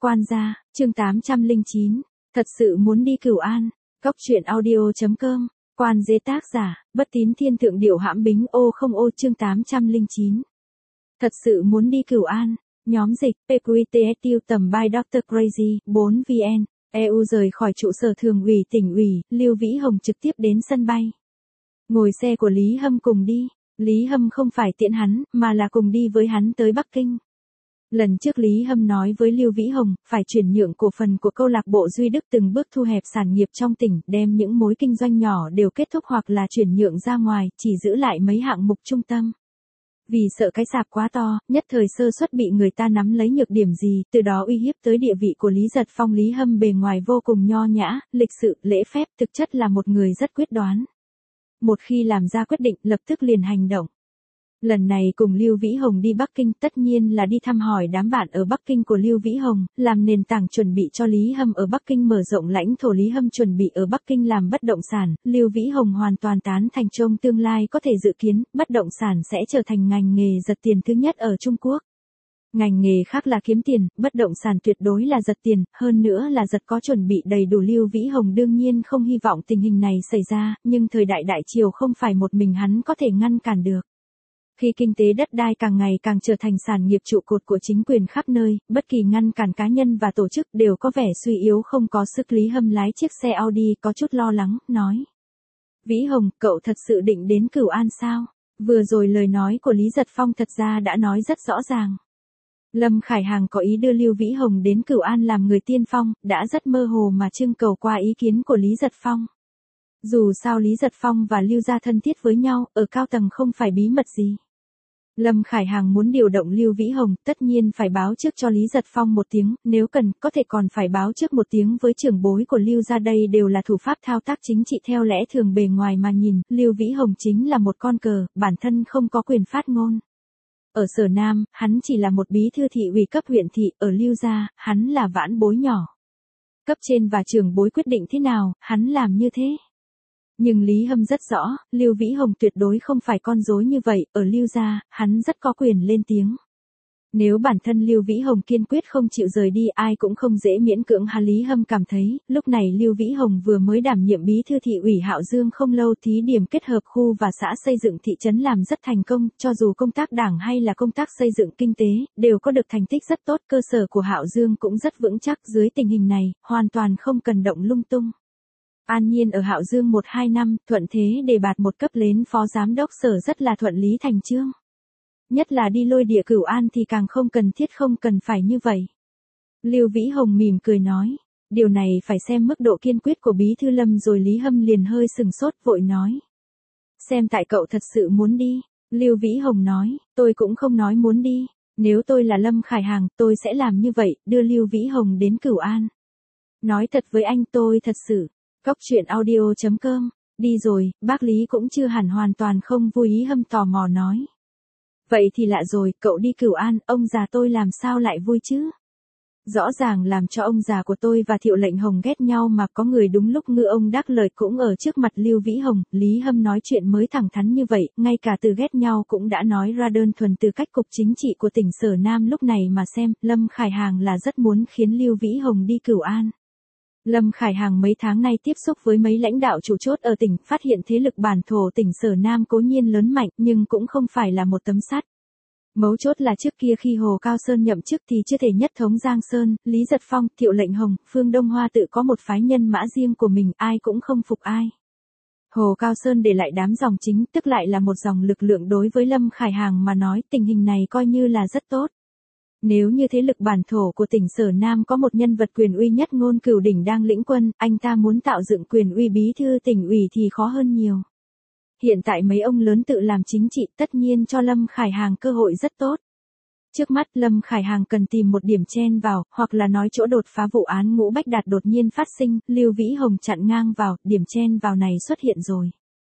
Quan gia, chương 809. Thật sự muốn đi Cửu An. Cốc truyện audio.com. Quan dế tác giả, Bất Tín Thiên Thượng Điểu Hãm Bính ô không ô chương 809. Thật sự muốn đi Cửu An. Nhóm dịch, PQTSU tầm by Dr. Crazy, 4 VN. EU rời khỏi trụ sở thường ủy tỉnh ủy, Lưu Vĩ Hồng trực tiếp đến sân bay. Ngồi xe của Lý Hâm cùng đi. Lý Hâm không phải tiễn hắn, mà là cùng đi với hắn tới Bắc Kinh. Lần trước Lý Hâm nói với Lưu Vĩ Hồng, phải chuyển nhượng cổ phần của câu lạc bộ Duy Đức từng bước thu hẹp sản nghiệp trong tỉnh, đem những mối kinh doanh nhỏ đều kết thúc hoặc là chuyển nhượng ra ngoài, chỉ giữ lại mấy hạng mục trung tâm. Vì sợ cái sạp quá to, nhất thời sơ suất bị người ta nắm lấy nhược điểm gì, từ đó uy hiếp tới địa vị của Lý Giật Phong. Lý Hâm bề ngoài vô cùng nho nhã, lịch sự, lễ phép, thực chất là một người rất quyết đoán. Một khi làm ra quyết định, lập tức liền hành động. Lần này cùng Lưu Vĩ Hồng đi Bắc Kinh tất nhiên là đi thăm hỏi đám bạn ở Bắc Kinh của Lưu Vĩ Hồng, làm nền tảng chuẩn bị cho Lý Hâm ở Bắc Kinh mở rộng lãnh thổ. Lý Hâm chuẩn bị ở Bắc Kinh làm bất động sản, Lưu Vĩ Hồng hoàn toàn tán thành. Trong tương lai có thể dự kiến, bất động sản sẽ trở thành ngành nghề giật tiền thứ nhất ở Trung Quốc. Ngành nghề khác là kiếm tiền, bất động sản tuyệt đối là giật tiền, hơn nữa là giật có chuẩn bị đầy đủ. Lưu Vĩ Hồng đương nhiên không hy vọng tình hình này xảy ra, nhưng thời đại đại triều không phải một mình hắn có thể ngăn cản được. Khi kinh tế đất đai càng ngày càng trở thành sản nghiệp trụ cột của chính quyền khắp nơi, bất kỳ ngăn cản cá nhân và tổ chức đều có vẻ suy yếu không có sức. Lý Hâm lái chiếc xe Audi có chút lo lắng, nói. Vĩ Hồng, cậu thật sự định đến Cửu An sao? Vừa rồi lời nói của Lý Giật Phong thật ra đã nói rất rõ ràng. Lâm Khải Hàng có ý đưa Lưu Vĩ Hồng đến Cửu An làm người tiên phong, đã rất mơ hồ mà trưng cầu qua ý kiến của Lý Giật Phong. Dù sao Lý Giật Phong và Lưu gia thân thiết với nhau, ở cao tầng không phải bí mật gì. Lâm Khải Hàng muốn điều động Lưu Vĩ Hồng, tất nhiên phải báo trước cho Lý Giật Phong một tiếng, nếu cần, có thể còn phải báo trước một tiếng với trưởng bối của Lưu gia. Đây đều là thủ pháp thao tác chính trị theo lẽ thường. Bề ngoài mà nhìn, Lưu Vĩ Hồng chính là một con cờ, bản thân không có quyền phát ngôn. Ở Sở Nam, hắn chỉ là một bí thư thị ủy cấp huyện thị, ở Lưu gia, hắn là vãn bối nhỏ. Cấp trên và trưởng bối quyết định thế nào, hắn làm như thế. Nhưng Lý Hâm rất rõ, Lưu Vĩ Hồng tuyệt đối không phải con rối như vậy, ở Lưu gia, hắn rất có quyền lên tiếng. Nếu bản thân Lưu Vĩ Hồng kiên quyết không chịu rời đi, ai cũng không dễ miễn cưỡng. Lý Hâm cảm thấy, lúc này Lưu Vĩ Hồng vừa mới đảm nhiệm bí thư thị ủy Hạo Dương không lâu, thí điểm kết hợp khu và xã xây dựng thị trấn làm rất thành công, cho dù công tác đảng hay là công tác xây dựng kinh tế, đều có được thành tích rất tốt, cơ sở của Hạo Dương cũng rất vững chắc. Dưới tình hình này, hoàn toàn không cần động lung tung. An nhiên ở Hạo Dương 1-2 năm, thuận thế đề bạt một cấp lên phó giám đốc sở rất là thuận lý thành chương. Nhất là đi lôi địa Cửu An thì càng không cần thiết, không cần phải như vậy. Lưu Vĩ Hồng mỉm cười nói, điều này phải xem mức độ kiên quyết của bí thư Lâm rồi. Lý Hâm liền hơi sừng sốt, vội nói. Xem tại cậu thật sự muốn đi. Lưu Vĩ Hồng nói, tôi cũng không nói muốn đi, nếu tôi là Lâm Khải Hàng, tôi sẽ làm như vậy, đưa Lưu Vĩ Hồng đến Cửu An. Nói thật với anh, tôi thật sự. Cốc truyện audio.com. Đi rồi, bác Lý cũng chưa hẳn hoàn toàn không vui. Ý Hâm tò mò nói. Vậy thì lạ rồi, cậu đi Cửu An, ông già tôi làm sao lại vui chứ? Rõ ràng làm cho ông già của tôi và Thiệu Lệnh Hồng ghét nhau mà có người đúng lúc ngư ông đắc lợi cũng ở trước mặt Lưu Vĩ Hồng. Lý Hâm nói chuyện mới thẳng thắn như vậy, ngay cả từ ghét nhau cũng đã nói ra. Đơn thuần từ cách cục chính trị của tỉnh Sở Nam lúc này mà xem, Lâm Khải Hàng là rất muốn khiến Lưu Vĩ Hồng đi Cửu An. Lâm Khải Hàng mấy tháng nay tiếp xúc với mấy lãnh đạo chủ chốt ở tỉnh, phát hiện thế lực bản thổ tỉnh Sở Nam cố nhiên lớn mạnh, nhưng cũng không phải là một tấm sắt. Mấu chốt là trước kia khi Hồ Cao Sơn nhậm chức thì chưa thể nhất thống Giang Sơn, Lý Giật Phong, Thiệu Lệnh Hồng, Phương Đông Hoa tự có một phái nhân mã riêng của mình, ai cũng không phục ai. Hồ Cao Sơn để lại đám dòng chính, tức lại là một dòng lực lượng. Đối với Lâm Khải Hàng mà nói, tình hình này coi như là rất tốt. Nếu như thế lực bản thổ của tỉnh Sở Nam có một nhân vật quyền uy nhất Ngôn Cửu Đỉnh đang lĩnh quân, anh ta muốn tạo dựng quyền uy bí thư tỉnh ủy thì khó hơn nhiều. Hiện tại mấy ông lớn tự làm chính trị, tất nhiên cho Lâm Khải Hàng cơ hội rất tốt. Trước mắt Lâm Khải Hàng cần tìm một điểm chen vào, hoặc là nói chỗ đột phá. Vụ án Ngũ Bách Đạt đột nhiên phát sinh, Lưu Vĩ Hồng chặn ngang vào, điểm chen vào này xuất hiện rồi.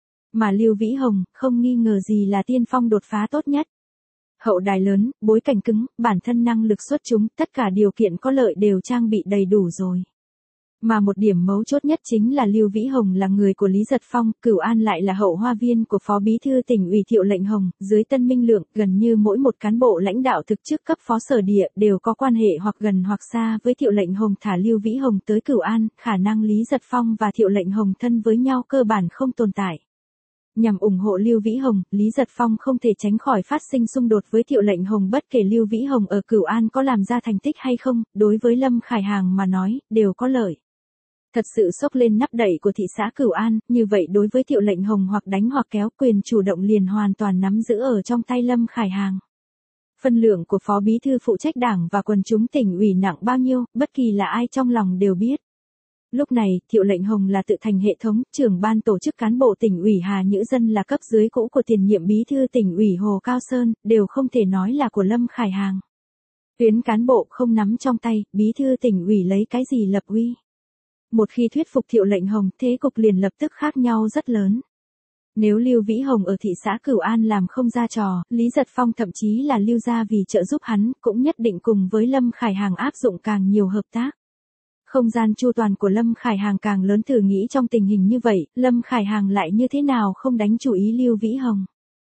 Mà Lưu Vĩ Hồng, không nghi ngờ gì là tiên phong đột phá tốt nhất. Hậu đài lớn, bối cảnh cứng, bản thân năng lực xuất chúng, tất cả điều kiện có lợi đều trang bị đầy đủ rồi. Mà một điểm mấu chốt nhất chính là Lưu Vĩ Hồng là người của Lý Giật Phong, Cửu An lại là hậu hoa viên của Phó Bí thư Tỉnh ủy Thiệu Lệnh Hồng, dưới Tân Minh Lượng, gần như mỗi một cán bộ lãnh đạo thực chức cấp phó sở địa đều có quan hệ hoặc gần hoặc xa với Thiệu Lệnh Hồng. Thả Lưu Vĩ Hồng tới Cửu An, khả năng Lý Giật Phong và Thiệu Lệnh Hồng thân với nhau cơ bản không tồn tại. Nhằm ủng hộ Lưu Vĩ Hồng, Lý Giật Phong không thể tránh khỏi phát sinh xung đột với Thiệu Lệnh Hồng, bất kể Lưu Vĩ Hồng ở Cửu An có làm ra thành tích hay không, đối với Lâm Khải Hàng mà nói, đều có lợi. Thật sự xốc lên nắp đậy của thị xã Cửu An, như vậy đối với Thiệu Lệnh Hồng hoặc đánh hoặc kéo, quyền chủ động liền hoàn toàn nắm giữ ở trong tay Lâm Khải Hàng. Phân lượng của Phó Bí thư phụ trách Đảng và quần chúng tỉnh ủy nặng bao nhiêu, bất kỳ là ai trong lòng đều biết. Lúc này, Thiệu Lệnh Hồng là tự thành hệ thống, trưởng ban tổ chức cán bộ tỉnh ủy Hà Nhữ Dân là cấp dưới cũ của tiền nhiệm Bí thư tỉnh ủy Hồ Cao Sơn, đều không thể nói là của Lâm Khải Hàng. Tuyến cán bộ không nắm trong tay, Bí thư tỉnh ủy lấy cái gì lập uy? Một khi thuyết phục Thiệu Lệnh Hồng, thế cục liền lập tức khác nhau rất lớn. Nếu Lưu Vĩ Hồng ở thị xã Cửu An làm không ra trò, Lý Giật Phong thậm chí là Lưu gia vì trợ giúp hắn, cũng nhất định cùng với Lâm Khải Hàng áp dụng càng nhiều hợp tác. Không gian chu toàn của Lâm Khải Hàng càng lớn, thử nghĩ trong tình hình như vậy, Lâm Khải Hàng lại như thế nào không đánh chú ý Lưu Vĩ Hồng.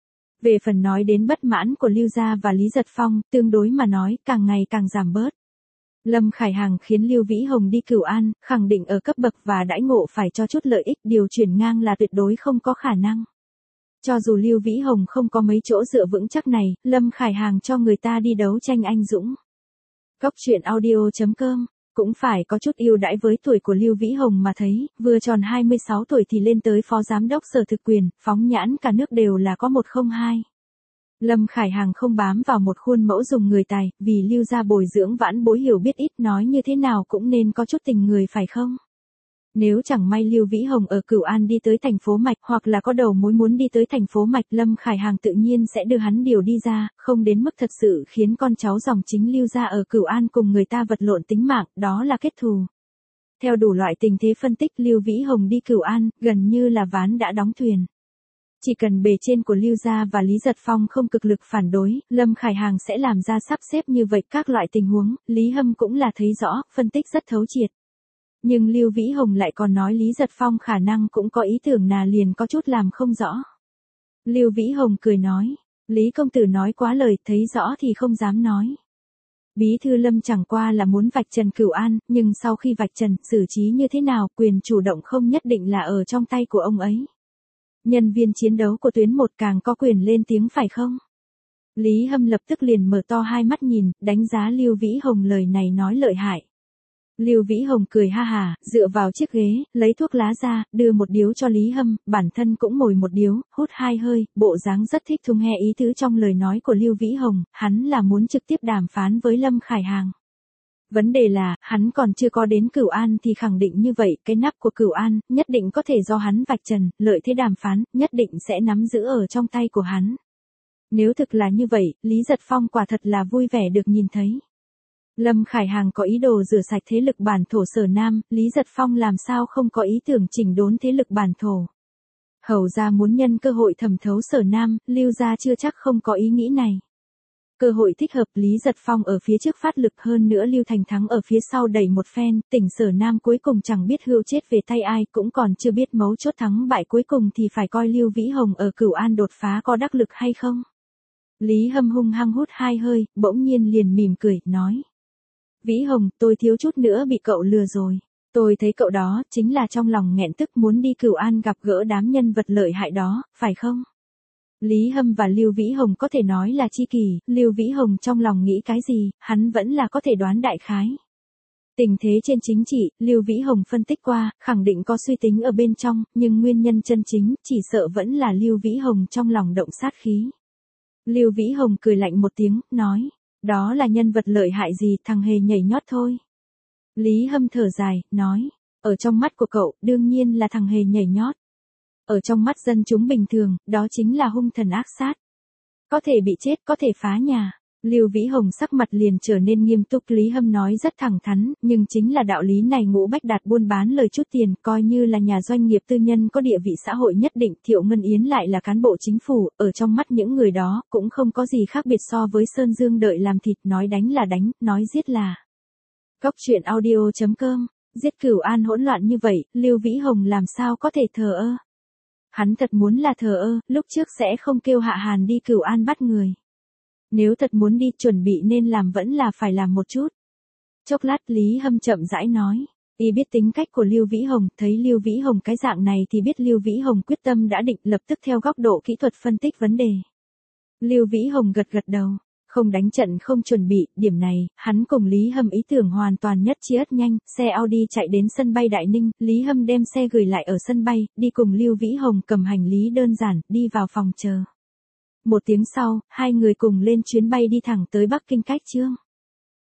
Về phần nói đến bất mãn của Lưu gia và Lý Giật Phong, tương đối mà nói, càng ngày càng giảm bớt. Lâm Khải Hàng khiến Lưu Vĩ Hồng đi Cửu An, khẳng định ở cấp bậc và đãi ngộ phải cho chút lợi ích, điều chuyển ngang là tuyệt đối không có khả năng. Cho dù Lưu Vĩ Hồng không có mấy chỗ dựa vững chắc này, Lâm Khải Hàng cho người ta đi đấu tranh anh dũng. Cóc truyện audio.com cũng phải có chút ưu đãi với tuổi của Lưu Vĩ Hồng mà thấy, vừa tròn 26 tuổi thì lên tới phó giám đốc sở thực quyền, phóng nhãn cả nước đều là có 102. Lâm Khải Hàng không bám vào một khuôn mẫu dùng người tài, vì Lưu gia bồi dưỡng vãn bối hiểu biết ít, nói như thế nào cũng nên có chút tình người phải không? Nếu chẳng may Lưu Vĩ Hồng ở Cửu An đi tới thành phố Mạch hoặc là có đầu mối muốn đi tới thành phố Mạch, Lâm Khải Hàng tự nhiên sẽ đưa hắn điều đi ra, không đến mức thật sự khiến con cháu dòng chính Lưu gia ở Cửu An cùng người ta vật lộn tính mạng, đó là kết thù. Theo đủ loại tình thế phân tích, Lưu Vĩ Hồng đi Cửu An, gần như là ván đã đóng thuyền. Chỉ cần bề trên của Lưu gia và Lý Giật Phong không cực lực phản đối, Lâm Khải Hàng sẽ làm ra sắp xếp như vậy các loại tình huống, Lý Hâm cũng là thấy rõ, phân tích rất thấu triệt. Nhưng Lưu Vĩ Hồng lại còn nói Lý Giật Phong khả năng cũng có ý tưởng liền có chút làm không rõ. Lưu Vĩ Hồng cười nói, Lý công tử nói quá lời, thấy rõ thì không dám nói. Bí thư Lâm chẳng qua là muốn vạch trần Cửu An, nhưng sau khi vạch trần, xử trí như thế nào, quyền chủ động không nhất định là ở trong tay của ông ấy. Nhân viên chiến đấu của tuyến 1 càng có quyền lên tiếng phải không? Lý Hâm lập tức liền mở to hai mắt nhìn, đánh giá Lưu Vĩ Hồng lời này nói lợi hại. Lưu Vĩ Hồng cười ha hà, dựa vào chiếc ghế, lấy thuốc lá ra, đưa một điếu cho Lý Hâm, bản thân cũng ngồi một điếu, hút 2 hơi, bộ dáng rất thích thú nghe ý tứ trong lời nói của Lưu Vĩ Hồng, hắn là muốn trực tiếp đàm phán với Lâm Khải Hàng. Vấn đề là, hắn còn chưa có đến Cửu An thì khẳng định như vậy, cái nắp của Cửu An, nhất định có thể do hắn vạch trần, lợi thế đàm phán, nhất định sẽ nắm giữ ở trong tay của hắn. Nếu thực là như vậy, Lý Giật Phong quả thật là vui vẻ được nhìn thấy. Lâm Khải Hàng có ý đồ rửa sạch thế lực bản thổ Sở Nam, Lý Giật Phong làm sao không có ý tưởng chỉnh đốn thế lực bản thổ. Hầu gia muốn nhân cơ hội thẩm thấu Sở Nam, Lưu gia chưa chắc không có ý nghĩ này. Cơ hội thích hợp, Lý Giật Phong ở phía trước phát lực, hơn nữa Lưu Thành Thắng ở phía sau đẩy một phen, tỉnh Sở Nam cuối cùng chẳng biết hưu chết về tay ai, cũng còn chưa biết mấu chốt thắng bại, cuối cùng thì phải coi Lưu Vĩ Hồng ở Cửu An đột phá có đắc lực hay không. Lý Hâm hung hăng hút 2 hơi, bỗng nhiên liền mỉm cười, nói. Vĩ Hồng, tôi thiếu chút nữa bị cậu lừa rồi. Tôi thấy cậu đó, chính là trong lòng nghẹn tức muốn đi Cửu An gặp gỡ đám nhân vật lợi hại đó, phải không? Lý Hâm và Lưu Vĩ Hồng có thể nói là tri kỷ, Lưu Vĩ Hồng trong lòng nghĩ cái gì, hắn vẫn là có thể đoán đại khái. Tình thế trên chính trị, Lưu Vĩ Hồng phân tích qua, khẳng định có suy tính ở bên trong, nhưng nguyên nhân chân chính, chỉ sợ vẫn là Lưu Vĩ Hồng trong lòng động sát khí. Lưu Vĩ Hồng cười lạnh một tiếng, nói, đó là nhân vật lợi hại gì, thằng hề nhảy nhót thôi. Lý Hâm thở dài, nói, ở trong mắt của cậu, đương nhiên là thằng hề nhảy nhót. Ở trong mắt dân chúng bình thường, đó chính là hung thần ác sát. Có thể bị chết, có thể phá nhà. Lưu Vĩ Hồng sắc mặt liền trở nên nghiêm túc, Lý Hâm nói rất thẳng thắn, nhưng chính là đạo lý này Ngũ Bách Đạt buôn bán lời chút tiền, coi như là nhà doanh nghiệp tư nhân có địa vị xã hội nhất định, Thiệu Ngân Yến lại là cán bộ chính phủ, ở trong mắt những người đó, cũng không có gì khác biệt so với Sơn Dương đợi làm thịt, nói đánh là đánh, nói giết là. Cóc truyện audio.com Giết Cửu An hỗn loạn như vậy, Lưu Vĩ Hồng làm sao có thể thờ ơ. Hắn thật muốn là thờ ơ, lúc trước sẽ không kêu Hạ Hàn đi Cửu An bắt người. Nếu thật muốn đi, chuẩn bị nên làm vẫn là phải làm một chút. Chốc lát Lý Hâm chậm rãi nói. Y biết tính cách của Lưu Vĩ Hồng, thấy Lưu Vĩ Hồng cái dạng này thì biết Lưu Vĩ Hồng quyết tâm đã định, lập tức theo góc độ kỹ thuật phân tích vấn đề. Lưu Vĩ Hồng gật gật đầu. Không đánh trận không chuẩn bị, điểm này, hắn cùng Lý Hâm ý tưởng hoàn toàn nhất trí ất nhanh, xe Audi chạy đến sân bay Đại Ninh, Lý Hâm đem xe gửi lại ở sân bay, đi cùng Lưu Vĩ Hồng cầm hành lý đơn giản, đi vào phòng chờ. 1 tiếng sau, hai người cùng lên chuyến bay đi thẳng tới Bắc Kinh cách Chương.